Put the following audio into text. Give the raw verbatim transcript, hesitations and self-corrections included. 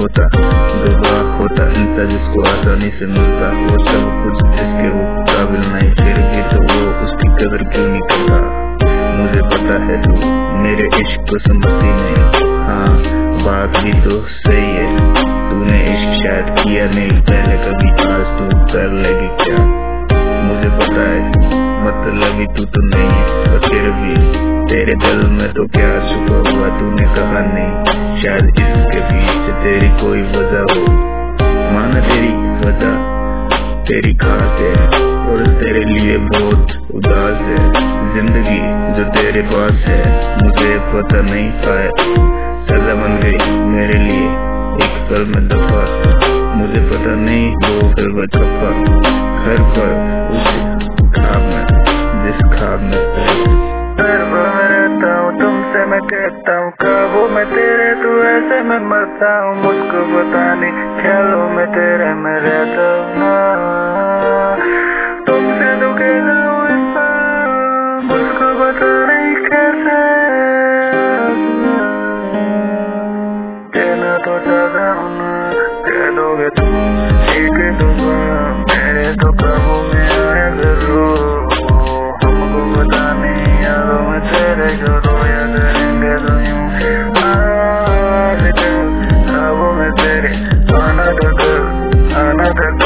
होता, दुआ होता इंसान जिसको आसानी से मिलता, वो सब कुछ जिसके वो काबिल नहीं, फिर भी तो वो उसकी कदर क्यों नहीं करता। मुझे पता है तू मेरे इश्क को समझती नहीं, हाँ बात भी तो सही है, तूने इश्क शायद किया नहीं पहले कभी, आज तू कर लेगी क्या। मुझे पता है मतलब तू तो नहीं है, पर फिर भी तेरे दिल में तो क्या छुपा हुआ तूने कहा नहीं, शायद इसके पीछे तेरी कोई वजह हो। माना तेरी वजह तेरी खास है और तेरे लिए बहुत उदास है, जिंदगी जो तेरे पास है मुझे पता नहीं पाया, सजा बन गई मेरे लिए एक पल में दफा, मुझे पता नहीं वो फिर वो छपा घर पर उस खाब में जिस खाब में रहता हूँ तुमसे मैं कहता हूँ काबू में तेरे, तू ऐसे मैं मरता हूँ, मुझको पता नहीं ख्यालों में तेरे मैं रहता हूँ, तुमसे तो कहता हूँ मुझको पता नहीं कैसे कहना तो चाहता हूँ ना, कह दोगे तुम एक दुआ मेरे तो काबू में आया जरूर, हमको पता नहीं यारों में तेरे जो रोया करेंगे तो यूं काबू में तेरे आना तो कर आना तो